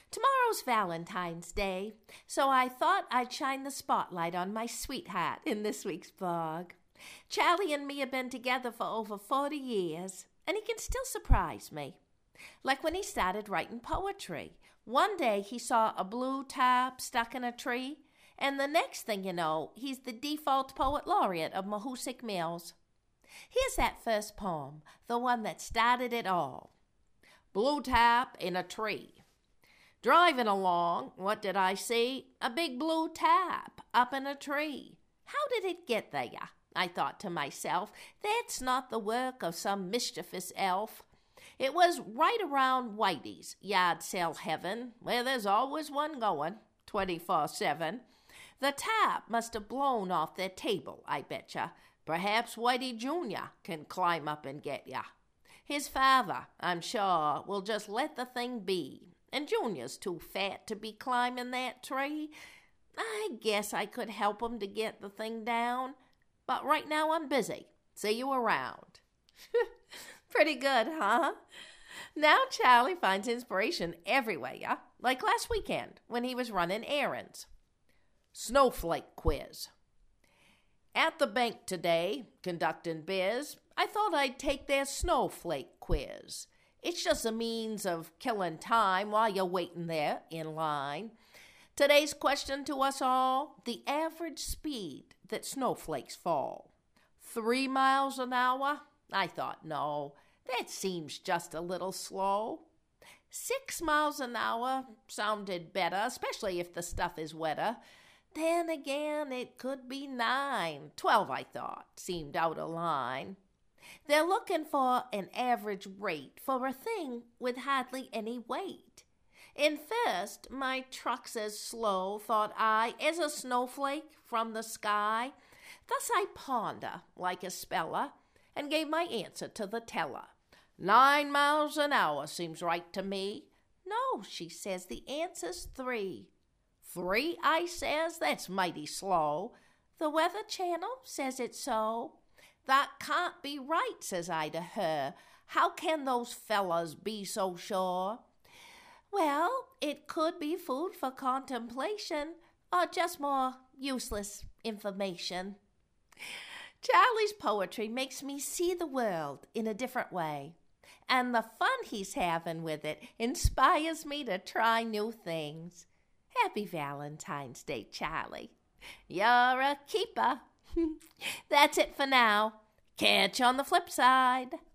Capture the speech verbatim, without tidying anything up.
Tomorrow's Valentine's Day, so I thought I'd shine the spotlight on my sweetheart in this week's blog. Charlie and me have been together for over forty years, and he can still surprise me. Like when he started writing poetry. One day he saw a blue tarp stuck in a tree, and the next thing you know, he's the default poet laureate of Mahoosic Mills. Here's that first poem, the one that started it all. Blue tarp in a tree. Driving along, what did I see? A big blue tarp up in a tree. How did it get there? I thought to myself. That's not the work of some mischievous elf. It was right around Whitey's, yard sale heaven, where there's always one going, twenty-four seven. The tarp must have blown off their table, I betcha. Perhaps Whitey Junior can climb up and get ya. His father, I'm sure, will just let the thing be. And Junior's too fat to be climbing that tree. I guess I could help him to get the thing down. But right now I'm busy. See you around. Pretty good, huh? Now Charlie finds inspiration everywhere, yeah? Like last weekend when he was running errands. Snowflake quiz. At the bank today, conducting biz, I thought I'd take their snowflake quiz. It's just a means of killing time while you're waiting there in line. Today's question to us all, the average speed that snowflakes fall. Three miles an hour? I thought, no, that seems just a little slow. Six miles an hour sounded better, especially if the stuff is wetter. Then again, it could be nine. Twelve, I thought, seemed out of line. They're looking for an average rate for a thing with hardly any weight. In first, my truck's as slow, thought I, as a snowflake from the sky. Thus I ponder like a speller, and gave my answer to the teller. Nine miles an hour seems right to me. No, she says, the answer's three. Three, I says, that's mighty slow. The Weather Channel says it's so. That can't be right, says I to her. How can those fellas be so sure? Well, it could be food for contemplation, or just more useless information. Charlie's poetry makes me see the world in a different way, and the fun he's having with it inspires me to try new things. Happy Valentine's Day, Charlie. You're a keeper. That's it for now. Catch you on the flip side.